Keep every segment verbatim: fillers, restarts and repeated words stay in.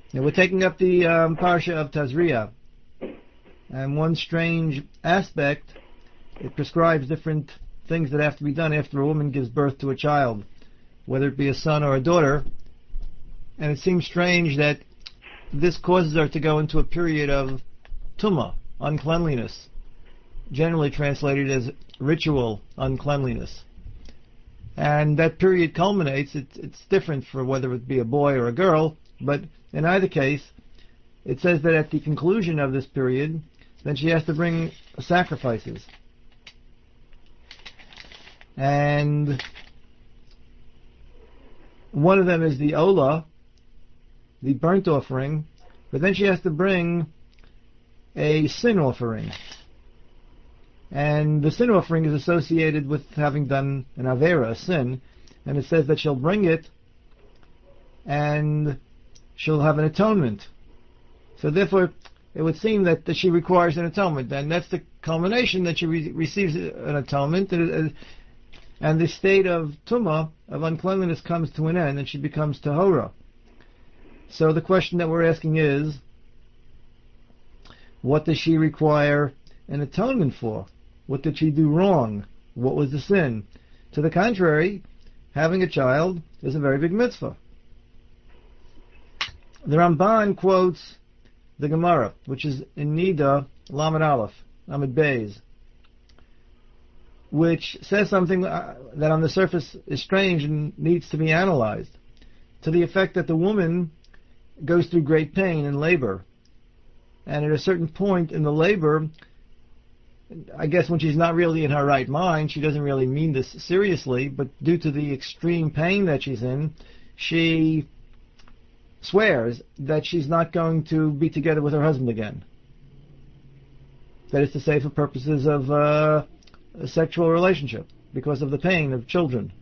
Now we're taking up the um, Parsha of Tazria, and one strange aspect, it prescribes different things that have to be done after a woman gives birth to a child, whether it be a son or a daughter, and it seems strange that this causes her to go into a period of tumah, uncleanliness, generally translated as ritual uncleanliness. And that period culminates, it's, it's different for whether it be a boy or a girl, but in either case, it says that at the conclusion of this period, then she has to bring sacrifices. And one of them is the Olah, the burnt offering, but then she has to bring a sin offering. And the sin offering is associated with having done an Avera, a sin, and it says that she'll bring it and she'll have an atonement. So therefore, it would seem that, that she requires an atonement, and that's the culmination that she re- receives an atonement, and, and the state of tumah, of uncleanliness, comes to an end, and she becomes tahora. So the question that we're asking is, what does she require an atonement for? What did she do wrong? What was the sin? To the contrary, having a child is a very big mitzvah. The Ramban quotes the Gemara, which is in Nida, Lamed Aleph, Lamed Beis, which says something that on the surface is strange and needs to be analyzed, to the effect that the woman goes through great pain in labor, and at a certain point in the labor, I guess when she's not really in her right mind, she doesn't really mean this seriously, but due to the extreme pain that she's in, she swears that she's not going to be together with her husband again. That is to say, for purposes of uh, a sexual relationship, because of the pain of children.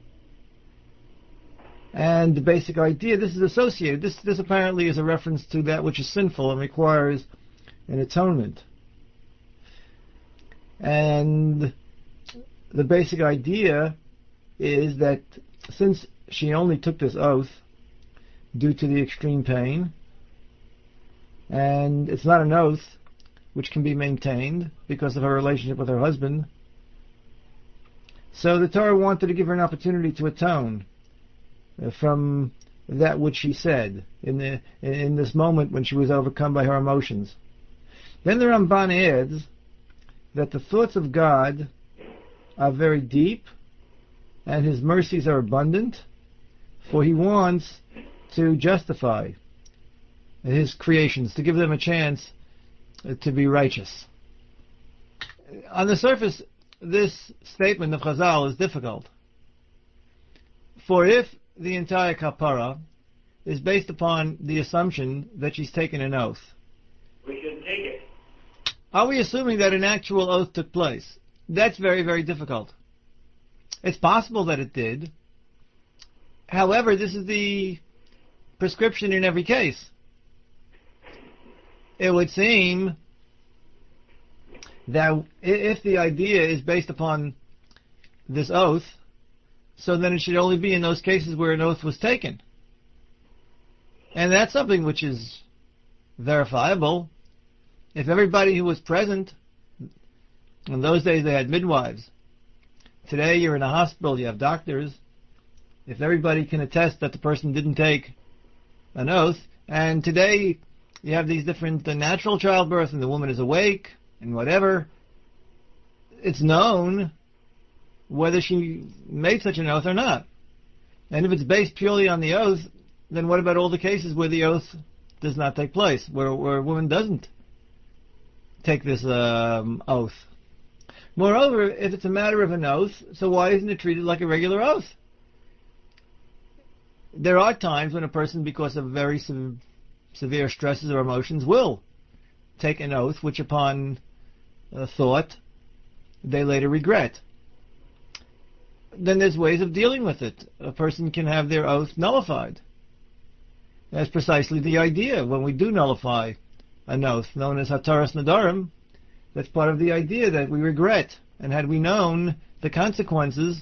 And the basic idea, this is associated, this, this apparently is a reference to that which is sinful and requires an atonement. And the basic idea is that since she only took this oath due to the extreme pain, and it's not an oath which can be maintained because of her relationship with her husband, so the Torah wanted to give her an opportunity to atone from that which she said in the in this moment when she was overcome by her emotions. Then the Ramban adds that the thoughts of God are very deep and His mercies are abundant, for He wants to justify His creations, to give them a chance to be righteous. On the surface, this statement of Chazal is difficult. For if the entire kapara is based upon the assumption that she's taken an oath, we shouldn't take it. Are we assuming that an actual oath took place? That's very, very difficult. It's possible that it did. However, this is the prescription in every case. It would seem that if the idea is based upon this oath, so then it should only be in those cases where an oath was taken. And that's something which is verifiable. If everybody who was present, in those days they had midwives. Today you're in a hospital, you have doctors. If everybody can attest that the person didn't take an oath, and today you have these different uh, natural childbirth and the woman is awake and whatever, it's known whether she made such an oath or not. And if it's based purely on the oath, then what about all the cases where the oath does not take place, where, where a woman doesn't take this um, oath? Moreover, if it's a matter of an oath, so why isn't it treated like a regular oath? There are times when a person, because of very se- severe stresses or emotions, will take an oath which upon uh, thought they later regret. Then there's ways of dealing with it. A person can have their oath nullified. That's precisely the idea when we do nullify an oath, known as Hataras Nadarim. That's part of the idea that we regret. And had we known the consequences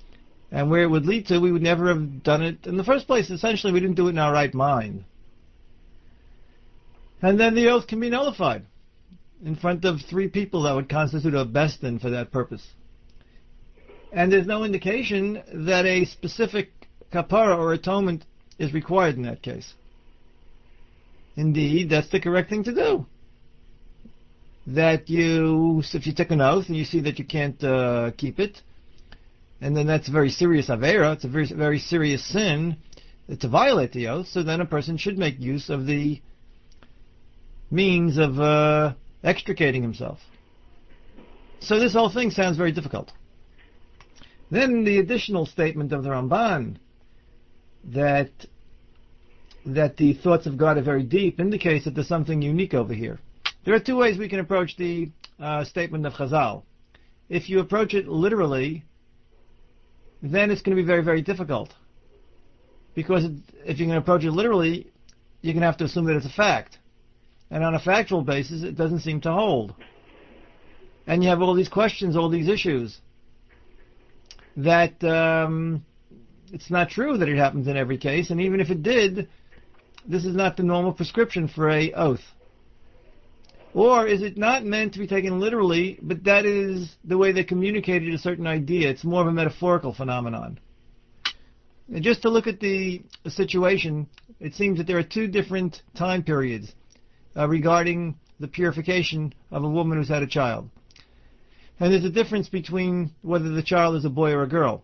and where it would lead to, we would never have done it in the first place. Essentially, we didn't do it in our right mind. And then the oath can be nullified in front of three people that would constitute a bestin for that purpose. And there's no indication that a specific kapara or atonement is required in that case. Indeed, that's the correct thing to do. That you, if you take an oath and you see that you can't uh, keep it, and then that's a very serious avera, it's a very, very serious sin to violate the oath, so then a person should make use of the means of uh, extricating himself. So this whole thing sounds very difficult. Then the additional statement of the Ramban that that the thoughts of God are very deep indicates that there's something unique over here. There are two ways we can approach the uh, statement of Chazal. If you approach it literally, then it's going to be very, very difficult. Because it, if you're going to approach it literally, you're going to have to assume that it's a fact. And on a factual basis, it doesn't seem to hold. And you have all these questions, all these issues, that um, it's not true that it happens in every case, and even if it did, this is not the normal prescription for a oath. Or is it not meant to be taken literally, but that is the way they communicated a certain idea? It's more of a metaphorical phenomenon. And just to look at the situation, it seems that there are two different time periods uh, regarding the purification of a woman who's had a child. And there's a difference between whether the child is a boy or a girl.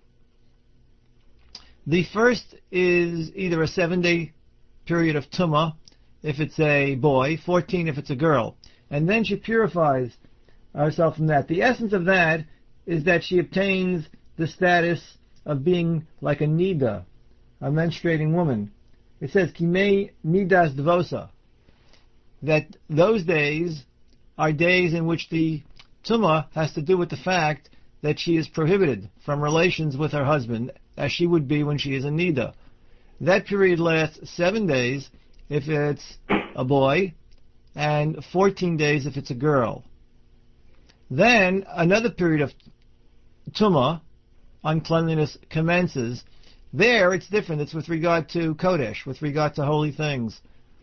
The first is either a seven-day period of tumah, if it's a boy, fourteen if it's a girl. And then she purifies herself from that. The essence of that is that she obtains the status of being like a nida, a menstruating woman. It says, Kimei nidas dvosa, that those days are days in which the tumah has to do with the fact that she is prohibited from relations with her husband, as she would be when she is a nida. That period lasts seven days if it's a boy, and fourteen days if it's a girl. Then another period of tumah, uncleanliness, commences. There it's different. It's with regard to Kodesh, with regard to holy things,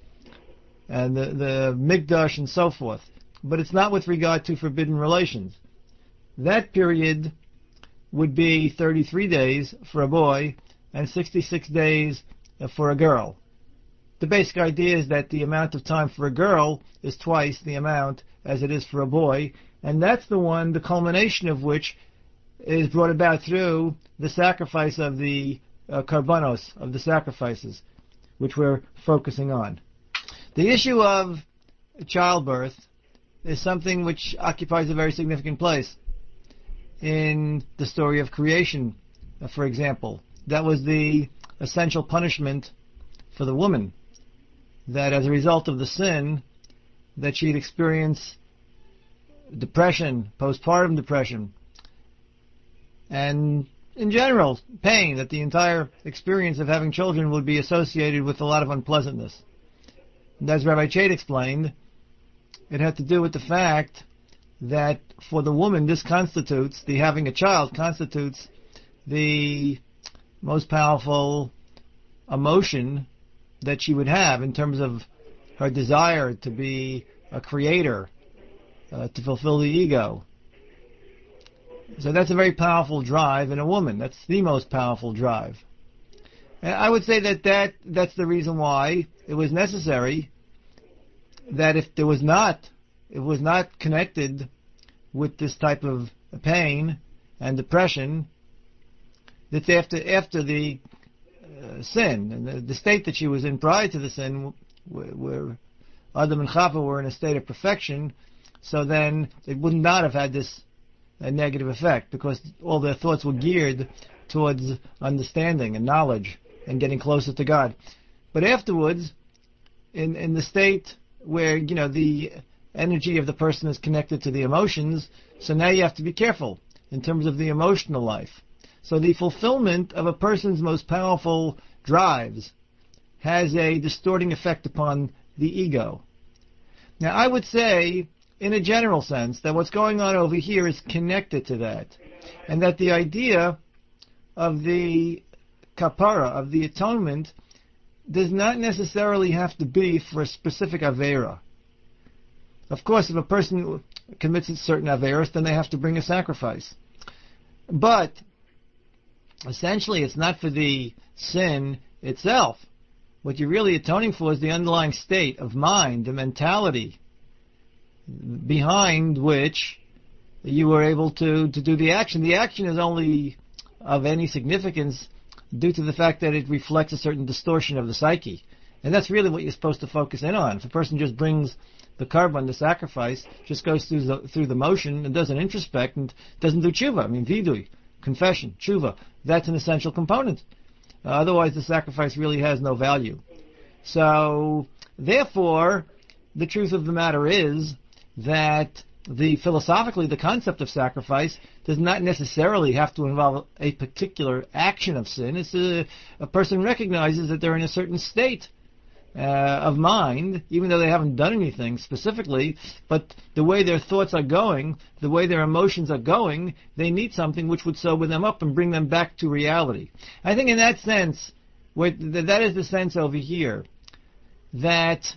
and the, the Mikdash and so forth. But it's not with regard to forbidden relations. That period would be thirty-three days for a boy and sixty-six days for a girl. The basic idea is that the amount of time for a girl is twice the amount as it is for a boy, and that's the one, the culmination of which is brought about through the sacrifice of the uh, karbanos, of the sacrifices, which we're focusing on. The issue of childbirth is something which occupies a very significant place in the story of creation, uh, for example. That was the essential punishment for the woman, that as a result of the sin, that she'd experience depression, postpartum depression, and in general, pain, that the entire experience of having children would be associated with a lot of unpleasantness. And as Rabbi Chait explained, it had to do with the fact that for the woman, this constitutes, the having a child constitutes the most powerful emotion that she would have in terms of her desire to be a creator, uh, to fulfill the ego. So that's a very powerful drive in a woman. That's the most powerful drive. And I would say that, that that's the reason why it was necessary that if there was not, it was not connected with this type of pain and depression, that after after the uh, sin and the, the state that she was in prior to the sin, where, where Adam and Chava were in a state of perfection, so then it would not have had this uh, negative effect, because all their thoughts were geared towards understanding and knowledge and getting closer to God. But afterwards, in in the state where, you know, the energy of the person is connected to the emotions, so now you have to be careful in terms of the emotional life. So the fulfillment of a person's most powerful drives has a distorting effect upon the ego. Now, I would say, in a general sense, that what's going on over here is connected to that, and that the idea of the kapara, of the atonement, does not necessarily have to be for a specific Avera. Of course, if a person commits a certain Averas, then they have to bring a sacrifice. But essentially, it's not for the sin itself. What you're really atoning for is the underlying state of mind, the mentality behind which you were able to, to do the action. The action is only of any significance due to the fact that it reflects a certain distortion of the psyche. And that's really what you're supposed to focus in on. If a person just brings the carbon, the sacrifice, just goes through the, through the motion and doesn't introspect and doesn't do tshuva, I mean, vidui, confession, tshuva, that's an essential component. Uh, otherwise, the sacrifice really has no value. So, therefore, the truth of the matter is that the philosophically, the concept of sacrifice does not necessarily have to involve a particular action of sin. It's a, a person recognizes that they're in a certain state uh, of mind, even though they haven't done anything specifically, but the way their thoughts are going, the way their emotions are going, they need something which would sober them up and bring them back to reality. I think in that sense, what, that is the sense over here, that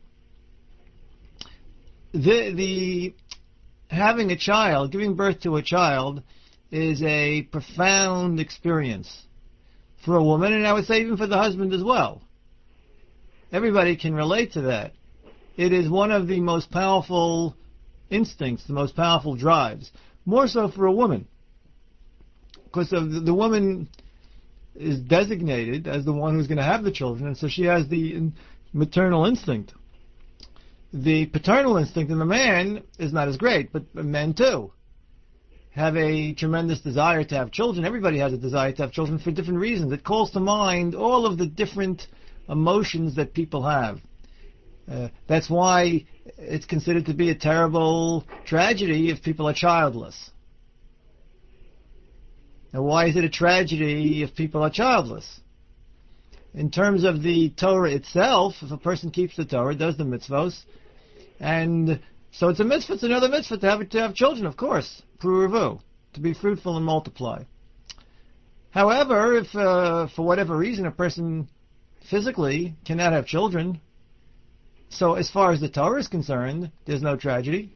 the the having a child, giving birth to a child, is a profound experience for a woman, and I would say even for the husband as well. Everybody can relate to that. It is one of the most powerful instincts, the most powerful drives, more so for a woman, because the, the woman is designated as the one who's going to have the children, and so she has the maternal instinct. The paternal instinct in the man is not as great, but men too have a tremendous desire to have children. Everybody has a desire to have children for different reasons. It calls to mind all of the different emotions that people have. Uh, that's why it's considered to be a terrible tragedy if people are childless. Now, why is it a tragedy if people are childless? In terms of the Torah itself, if a person keeps the Torah, does the mitzvos, and so it's a mitzvah, it's another mitzvah to have to have children, of course, pruruvu, to be fruitful and multiply. However, if uh, for whatever reason a person physically cannot have children, so as far as the Torah is concerned, there's no tragedy.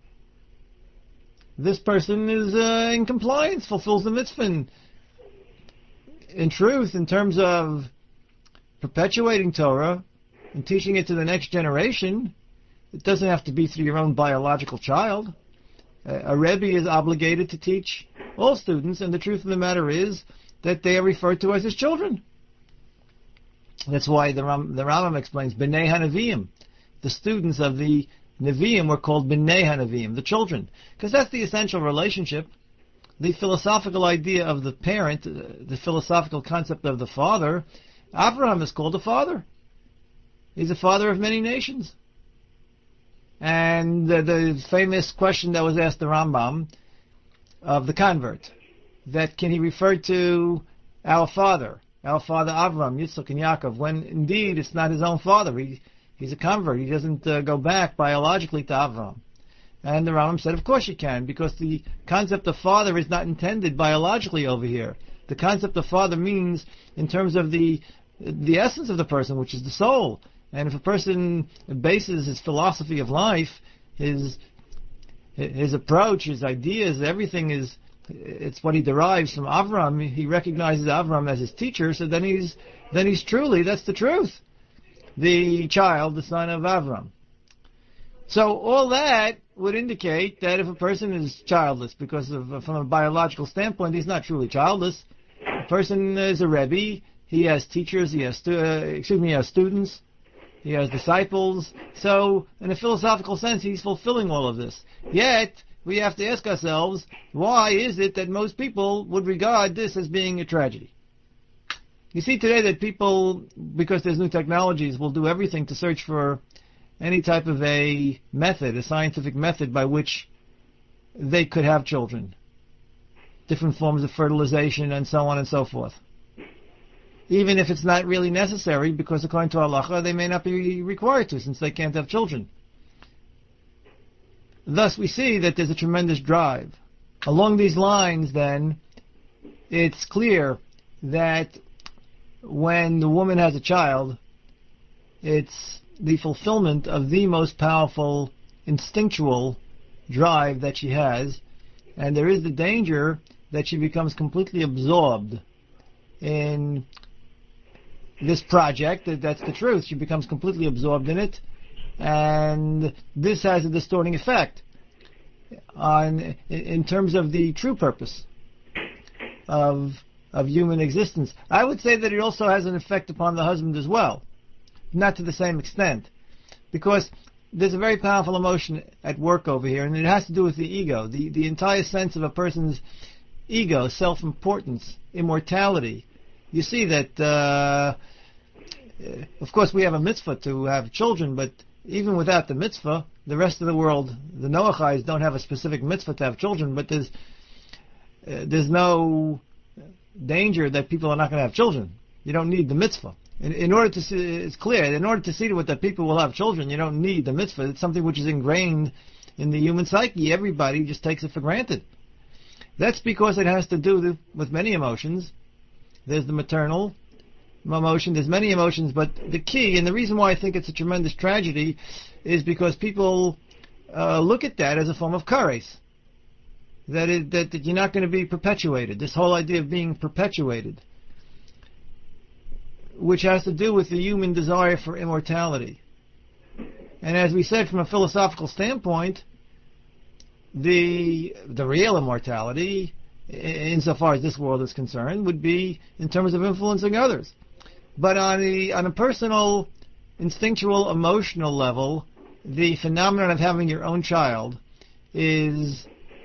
This person is uh, in compliance, fulfills the mitzvah. In, in truth, in terms of perpetuating Torah and teaching it to the next generation, it doesn't have to be through your own biological child. Uh, a Rebbe is obligated to teach all students, and the truth of the matter is that they are referred to as his children. That's why the, Ram, the Rambam explains, B'nai HaNeviim. The students of the Nevi'im were called B'nai HaNevi'im, the children, because that's the essential relationship. The philosophical idea of the parent, uh, the philosophical concept of the father, Abraham is called a father. He's a father of many nations. And the, the famous question that was asked the Rambam of the convert, that can he refer to our father, our father Abraham, Yitzchak, and Yaakov, when indeed it's not his own father. He, he's a convert. He doesn't uh, go back biologically to Abraham. And the Rambam said, of course you can, because the concept of father is not intended biologically over here. The concept of father means in terms of the the essence of the person, which is the soul. And if a person bases his philosophy of life, his his approach, his ideas, everything is, it's what he derives from Avram. He recognizes Avram as his teacher, so then he's then he's truly, that's the truth, the child, the son of Avram. So all that would indicate that if a person is childless, because of, from a biological standpoint, he's not truly childless. A person is a Rebbe. He has teachers. He has stu- uh, excuse me. He has students. He has disciples. So, in a philosophical sense, he's fulfilling all of this. Yet, we have to ask ourselves, why is it that most people would regard this as being a tragedy? You see today that people, because there's new technologies, will do everything to search for any type of a method, a scientific method by which they could have children. Different forms of fertilization and so on and so forth. Even if it's not really necessary, because according to halacha, they may not be required to, since they can't have children. Thus, we see that there's a tremendous drive. Along these lines, then, it's clear that when the woman has a child, it's the fulfillment of the most powerful instinctual drive that she has, and there is the danger that she becomes completely absorbed in this project. That's the truth. She becomes completely absorbed in it, and this has a distorting effect on, in terms of the true purpose of of human existence. I would say that it also has an effect upon the husband as well, not to the same extent, because there's a very powerful emotion at work over here, and it has to do with the ego, the the entire sense of a person's ego, self-importance, immortality. You see that, uh, of course, we have a mitzvah to have children, but even without the mitzvah, the rest of the world, the Noachis, don't have a specific mitzvah to have children, but there's uh, there's no danger that people are not going to have children. You don't need the mitzvah. In, in order to see, it's clear, in order to see to it that people will have children, you don't need the mitzvah. It's something which is ingrained in the human psyche. Everybody just takes it for granted. That's because it has to do with many emotions. There's the maternal emotion, there's many emotions, but the key, and the reason why I think it's a tremendous tragedy, is because people uh, look at that as a form of charis. That, it, that that you're not going to be perpetuated. This whole idea of being perpetuated, which has to do with the human desire for immortality. And as we said, from a philosophical standpoint, the the real immortality, insofar as this world is concerned, would be in terms of influencing others. But on a on a personal, instinctual, emotional level, the phenomenon of having your own child is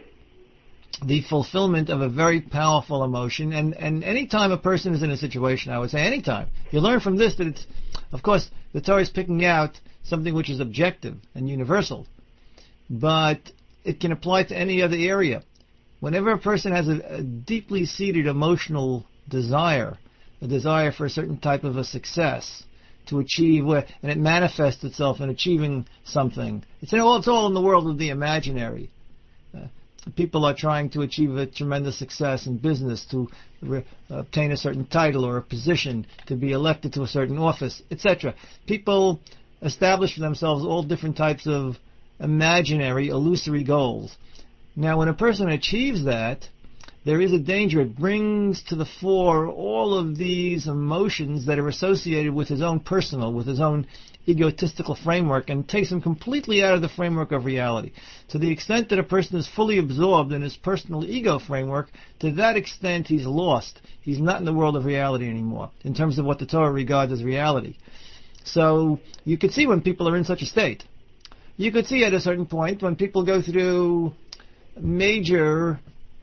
the fulfillment of a very powerful emotion. And, and any time a person is in a situation, I would say any time, you learn from this that it's, of course, the Torah is picking out something which is objective and universal, but it can apply to any other area. Whenever a person has a, a deeply seated emotional desire, a desire for a certain type of a success, to achieve, and it manifests itself in achieving something. It's all, it's all in the world of the imaginary. Uh, people are trying to achieve a tremendous success in business, to re- obtain a certain title or a position, to be elected to a certain office, et cetera. People establish for themselves all different types of imaginary, illusory goals. Now, when a person achieves that, there is a danger. It brings to the fore all of these emotions that are associated with his own personal, with his own egotistical framework, and takes him completely out of the framework of reality. To the extent that a person is fully absorbed in his personal ego framework, to that extent he's lost. He's not in the world of reality anymore, in terms of what the Torah regards as reality. So you could see when people are in such a state. You could see at a certain point when people go through major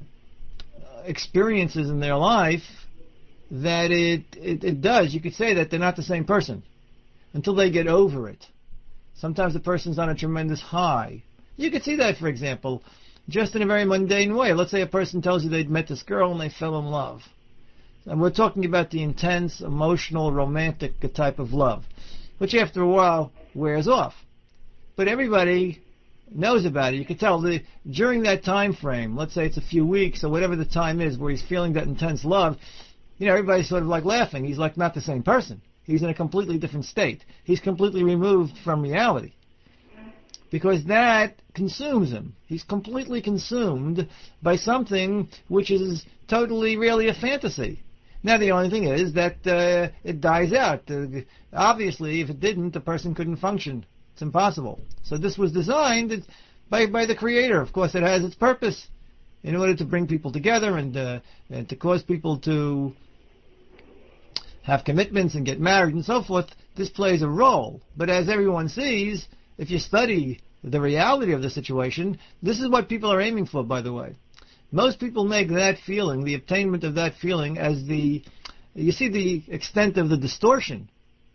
experiences in their life that it, it it does. You could say that they're not the same person until they get over it. Sometimes the person's on a tremendous high. You could see that, for example, just in a very mundane way. Let's say a person tells you they'd met this girl and they fell in love. And we're talking about the intense, emotional, romantic type of love, which after a while wears off. But everybody knows about it. You can tell the, during that time frame, let's say it's a few weeks or whatever the time is where he's feeling that intense love, you know, everybody's sort of like laughing. He's like not the same person. He's in a completely different state. He's completely removed from reality. Because that consumes him. He's completely consumed by something which is totally really a fantasy. Now the only thing is that uh, it dies out. Uh, obviously, if it didn't, the person couldn't function. It's impossible. So this was designed by by the Creator. Of course, it has its purpose in order to bring people together and uh, and to cause people to have commitments and get married and so forth. This plays a role. But as everyone sees, if you study the reality of the situation, this is what people are aiming for, by the way. Most people make that feeling, the obtainment of that feeling, as the, you see the extent of the distortion.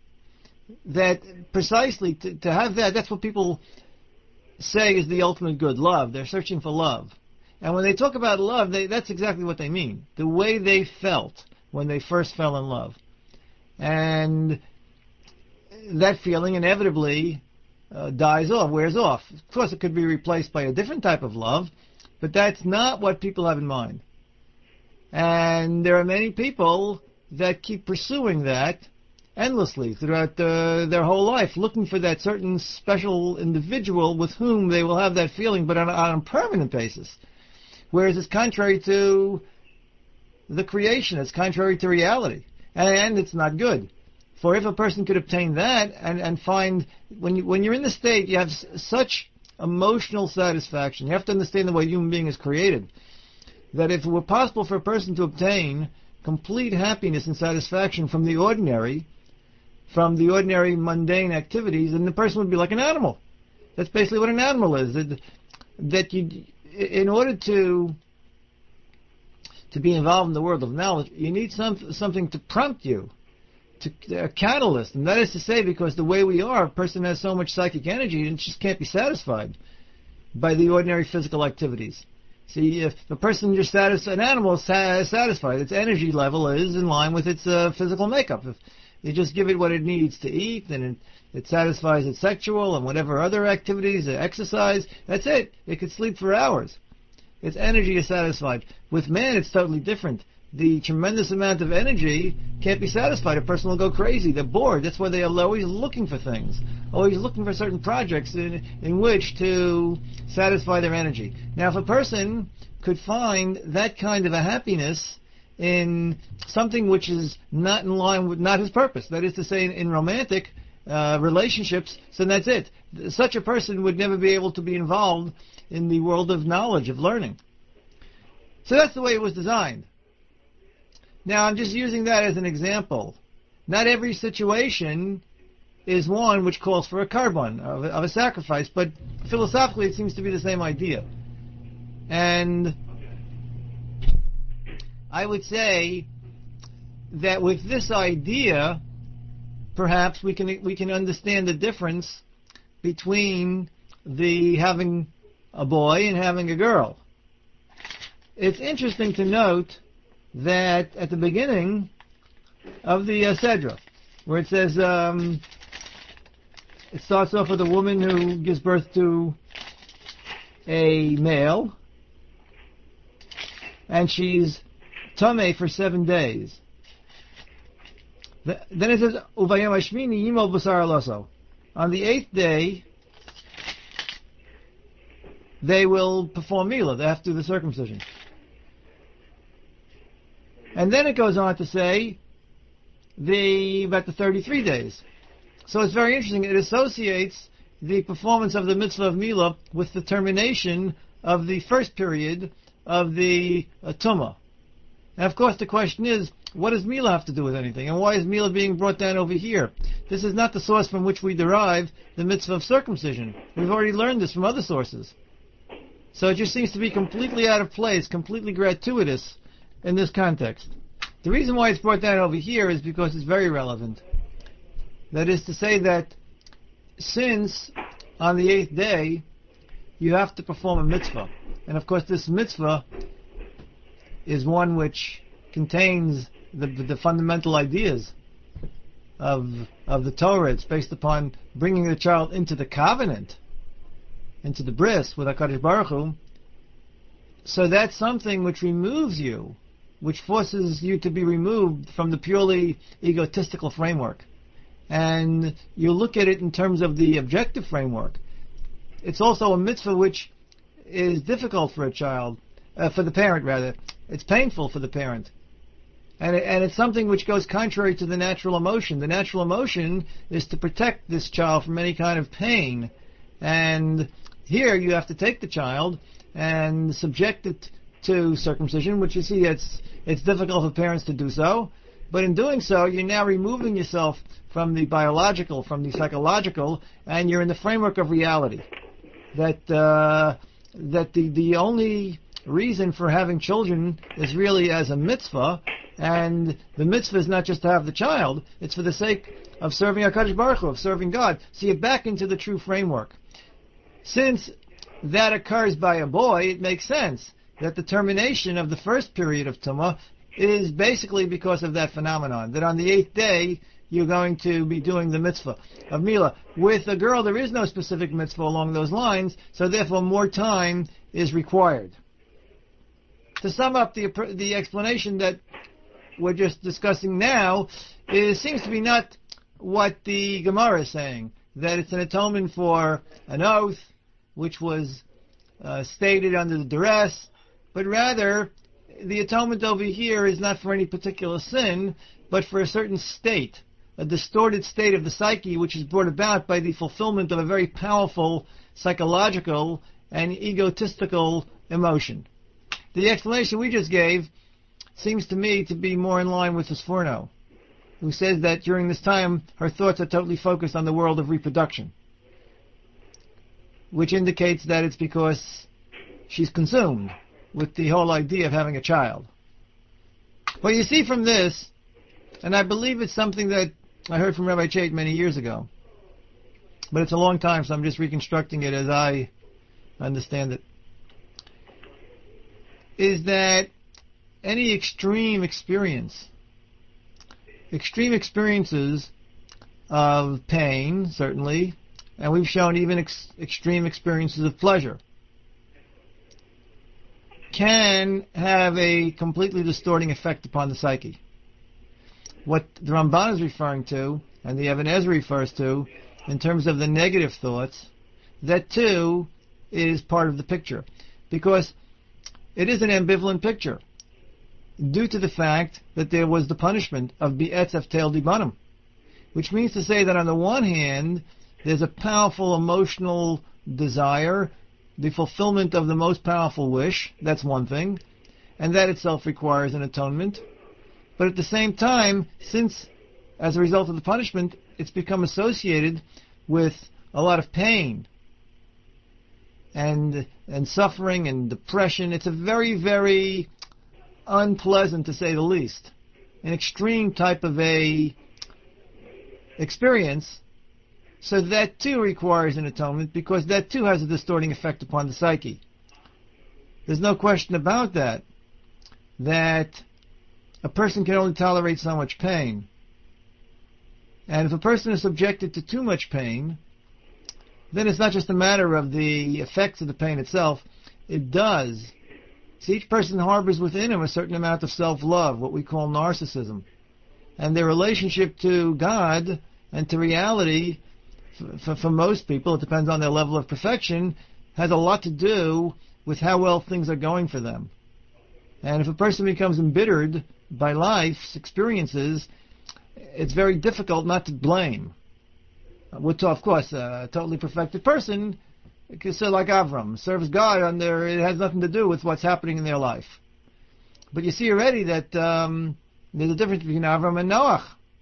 That precisely to, to have that, that's what people say is the ultimate good, love. They're searching for love. And when they talk about love, they, that's exactly what they mean. The way they felt when they first fell in love. And that feeling inevitably uh, dies off, wears off. Of course, it could be replaced by a different type of love, but that's not what people have in mind. And there are many people that keep pursuing that endlessly throughout uh, their whole life, looking for that certain special individual with whom they will have that feeling, but on, on a permanent basis. Whereas it's contrary to the creation, it's contrary to reality, and, and it's not good. For if a person could obtain that and, and find, when, you, when you're in the state, you have s- such emotional satisfaction. You have to understand the way a human being is created, that if it were possible for a person to obtain complete happiness and satisfaction from the ordinary, from the ordinary mundane activities, then the person would be like an animal. That's basically what an animal is. That, that you, in order to to be involved in the world of knowledge, you need some, something to prompt you, to, a catalyst. And that is to say, because the way we are, a person has so much psychic energy and just can't be satisfied by the ordinary physical activities. See, if a person just satis- an animal is satisfied, its energy level is in line with its uh, physical makeup. If you just give it what it needs to eat, then it, it satisfies its sexual and whatever other activities, exercise, that's it. It could sleep for hours. Its energy is satisfied. With man, it's totally different. The tremendous amount of energy can't be satisfied. A person will go crazy. They're bored. That's why they are always looking for things, always looking for certain projects in, in which to satisfy their energy. Now, if a person could find that kind of a happiness in something which is not in line with, not his purpose, that is to say, in, in romantic uh, relationships, so that's it. Such a person would never be able to be involved in the world of knowledge, of learning. So that's the way it was designed. Now, I'm just using that as an example. Not every situation is one which calls for a carbon, of a, of a sacrifice, but philosophically it seems to be the same idea. And I would say that with this idea, perhaps we can we can understand the difference between the having a boy and having a girl. It's interesting to note that at the beginning of the uh, Sedra, where it says, um, it starts off with a woman who gives birth to a male, and she's tameh for seven days. The, then it says, Uvayom Hashmini Yimol Basar Aloso. On the eighth day, they will perform Milah. They have to do the circumcision. And then it goes on to say the about the thirty-three days. So it's very interesting. It associates the performance of the mitzvah of Milah with the termination of the first period of the uh, Tumah. And of course the question is, what does Milah have to do with anything? And why is Milah being brought down over here? This is not the source from which we derive the mitzvah of circumcision. We've already learned this from other sources. So it just seems to be completely out of place, completely gratuitous in this context. The reason why it's brought down over here is because it's very relevant. That is to say that since on the eighth day you have to perform a mitzvah, and of course this mitzvah is one which contains the, the fundamental ideas of of the Torah. It's based upon bringing the child into the covenant, into the bris with HaKadosh Baruch Hu. So that's something which removes you, which forces you to be removed from the purely egotistical framework. And you look at it in terms of the objective framework. It's also a mitzvah which is difficult for a child, uh, for the parent rather. It's painful for the parent. And, it, and it's something which goes contrary to the natural emotion. The natural emotion is to protect this child from any kind of pain. And here you have to take the child and subject it to circumcision, which you see it's it's difficult for parents to do so. But in doing so, you're now removing yourself from the biological, from the psychological, and you're in the framework of reality. That uh, that the the only reason for having children is really as a mitzvah, and the mitzvah is not just to have the child; it's for the sake of serving HaKadosh Baruch Hu, of serving God. So you're back into the true framework. Since that occurs by a boy, it makes sense that the termination of the first period of Tumah is basically because of that phenomenon, that on the eighth day you're going to be doing the mitzvah of Milah. With a girl, there is no specific mitzvah along those lines, so therefore more time is required. To sum up the the explanation that we're just discussing now is seems to be not what the Gemara is saying, that it's an atonement for an oath, which was uh, stated under the duress, but rather the atonement over here is not for any particular sin, but for a certain state, a distorted state of the psyche, which is brought about by the fulfillment of a very powerful psychological and egotistical emotion. The explanation we just gave seems to me to be more in line with Sforno, who says that during this time her thoughts are totally focused on the world of reproduction, which indicates that it's because she's consumed with the whole idea of having a child. Well, you see from this, and I believe it's something that I heard from Rabbi Chait many years ago, but it's a long time, so I'm just reconstructing it as I understand it, is that any extreme experience, extreme experiences of pain, certainly, and we've shown even ex- extreme experiences of pleasure, can have a completely distorting effect upon the psyche. What the Ramban is referring to, and the Even Ezra refers to, in terms of the negative thoughts, that too is part of the picture. Because it is an ambivalent picture, due to the fact that there was the punishment of Bi'etz Tel Dibanim, which means to say that on the one hand, there's a powerful emotional desire, the fulfillment of the most powerful wish, that's one thing, and that itself requires an atonement. But at the same time, since as a result of the punishment, it's become associated with a lot of pain and and suffering and depression, it's a very, very unpleasant, to say the least, an extreme type of a experience. So that too requires an atonement, because that too has a distorting effect upon the psyche. There's no question about that, that a person can only tolerate so much pain. And if a person is subjected to too much pain, then it's not just a matter of the effects of the pain itself. It does. See, each person harbors within him a certain amount of self-love, what we call narcissism. And their relationship to God and to reality, for, for most people, it depends on their level of perfection, has a lot to do with how well things are going for them. And if a person becomes embittered by life's experiences, it's very difficult not to blame. Which, of course, a totally perfected person, so like Avram, serves God under, it has nothing to do with what's happening in their life. But you see already that um, there's a difference between Avram and Noach.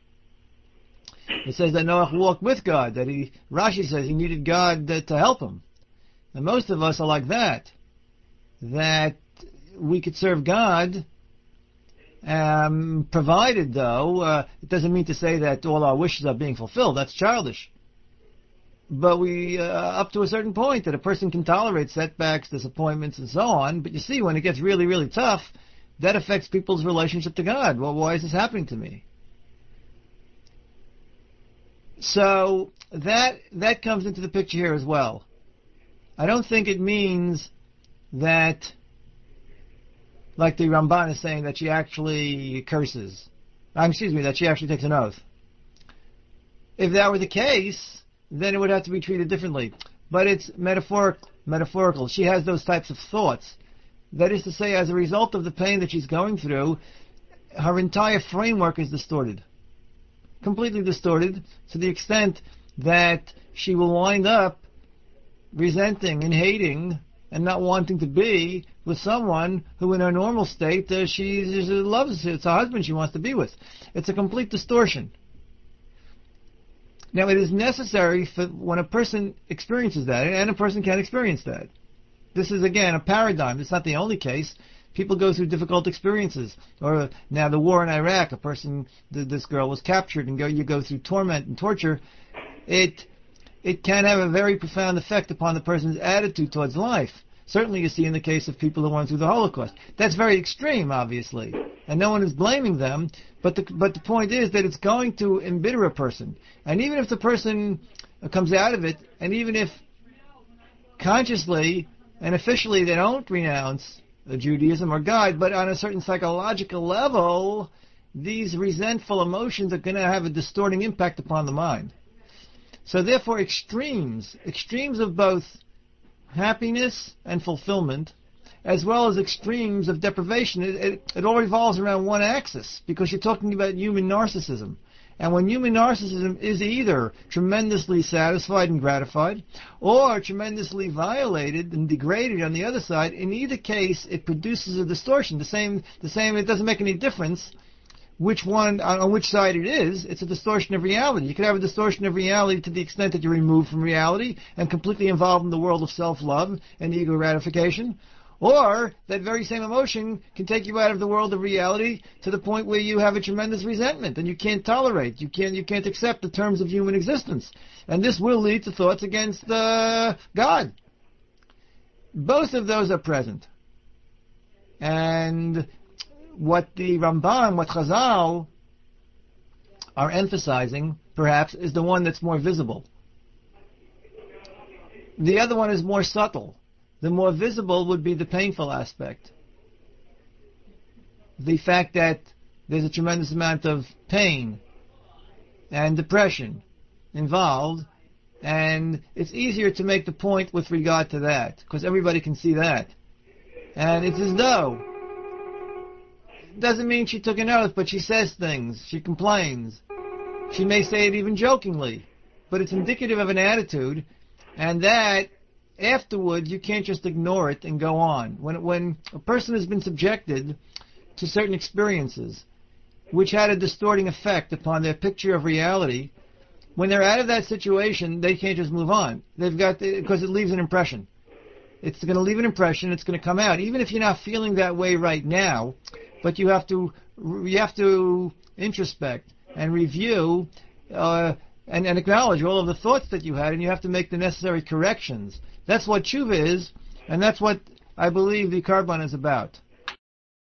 It says that Noach walked with God, that he, Rashi says he needed God uh, to help him. And most of us are like that, that we could serve God, um, provided, though, uh, it doesn't mean to say that all our wishes are being fulfilled. That's childish. But we, uh, up to a certain point, that a person can tolerate setbacks, disappointments, and so on. But you see, when it gets really, really tough, that affects people's relationship to God. Well, why is this happening to me? So that that comes into the picture here as well. I don't think it means that, like the Ramban is saying, that she actually curses. Um, excuse me, that she actually takes an oath. If that were the case, then it would have to be treated differently. But it's metaphoric, metaphorical. She has those types of thoughts. That is to say, as a result of the pain that she's going through, her entire framework is distorted. Completely distorted, to the extent that she will wind up resenting and hating and not wanting to be with someone who in her normal state uh, she, she loves. It's her husband she wants to be with. It's a complete distortion. Now, it is necessary for when a person experiences that, and a person can experience that. This is, again, a paradigm. It's not the only case. People go through difficult experiences. Or now the war in Iraq, a person, this girl was captured, and go, you go through torment and torture. It it can have a very profound effect upon the person's attitude towards life. Certainly you see in the case of people who went through the Holocaust. That's very extreme, obviously, and no one is blaming them, but the, but the point is that it's going to embitter a person. And even if the person comes out of it, and even if consciously and officially they don't renounce Judaism or God, but on a certain psychological level, these resentful emotions are going to have a distorting impact upon the mind. So therefore extremes, extremes of both happiness and fulfillment, as well as extremes of deprivation, it, it, it all revolves around one axis, because you're talking about human narcissism. And when human narcissism is either tremendously satisfied and gratified, or tremendously violated and degraded on the other side, in either case it produces a distortion. The same, the same. It doesn't make any difference which one, on which side it is. It's a distortion of reality. You can have a distortion of reality to the extent that you're removed from reality and completely involved in the world of self-love and ego gratification. Or that very same emotion can take you out of the world of reality to the point where you have a tremendous resentment and you can't tolerate, you can't, you can't accept the terms of human existence. And this will lead to thoughts against uh, God. Both of those are present. And what the Ramban, what Chazal are emphasizing, perhaps, is the one that's more visible. The other one is more subtle. The more visible would be the painful aspect. The fact that there's a tremendous amount of pain and depression involved, and it's easier to make the point with regard to that, because everybody can see that. And it's as though, doesn't mean she took an oath, but she says things, she complains. She may say it even jokingly, but it's indicative of an attitude, and that afterwards you can't just ignore it and go on. When when a person has been subjected to certain experiences which had a distorting effect upon their picture of reality, when they're out of that situation, they can't just move on. They've got to, because it leaves an impression. It's going to leave an impression. It's going to come out, even if you're not feeling that way right now. But you have to you have to introspect and review uh, and, and acknowledge all of the thoughts that you had, and you have to make the necessary corrections. That's what tshuva is, and that's what I believe the Karban is about.